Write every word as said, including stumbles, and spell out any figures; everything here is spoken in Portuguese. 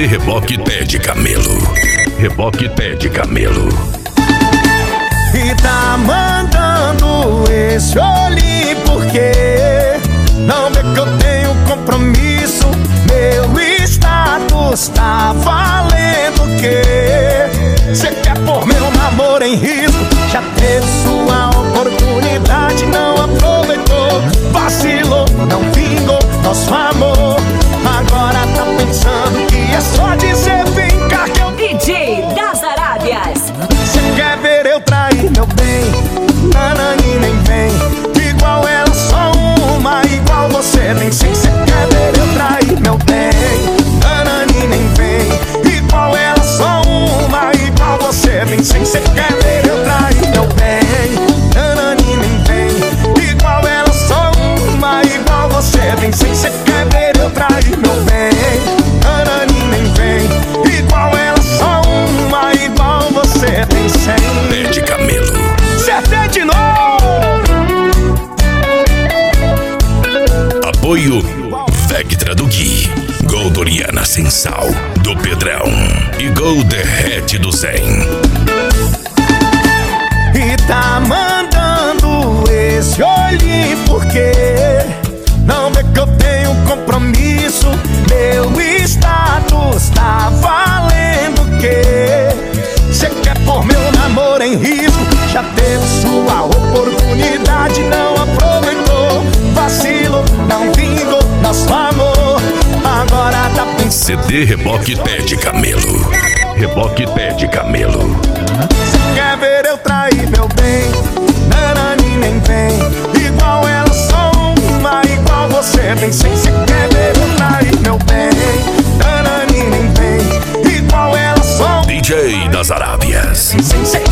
Reboque Pé de Camelo. Reboque Pé de Camelo. E tá mandando esse olhinho porque não vê que eu tenho compromisso. Meu status tá valendo o quê? Cê quer pôr meu namoro em risco? Já teve sua oportunidade, não aproveitou. Vacilou, não vingou nosso amor. Agora tá pensando que é só dizer vem cá que eu... D J das Arábias. Cê quer ver eu trair meu bem? Nanani nem vem. Igual ela, só uma, igual você nem sei. Cê quer ver eu trair meu bem? Nanani nem vem. Igual ela, só uma, igual você nem sei. Cê quer ver eu trair meu bem? Nanani nem vem. Igual ela, só uma, igual você nem sei. Cê quer ver eu trair meu bem? Nanani nem vem. Igual ela, só uma, igual você tem cem. Pé de Camelo. Acertei de novo. Apoio Vectra do Gui, Gol Doriana Sem Sal do Pedrão e Gol Derrete do Zen. E tá mandando esse olhinho porque não vê que eu tenho compromisso. Meu status tá valendo o quê? Cê quer pôr meu namoro em risco? Já teve sua oportunidade, não aproveitou. Vacilo, não vingou nosso amor. Agora tá pensando. C D Reboque Pé de Camelo. Reboque Pé de Camelo. Cê quer ver eu trair meu bem? Nanani nem vem. Igual ela, só uma, igual você nem sei. Cê quer ver eu trair meu bem? Nanani nem vem. Igual ela, só D J das Arábias. sem. Cê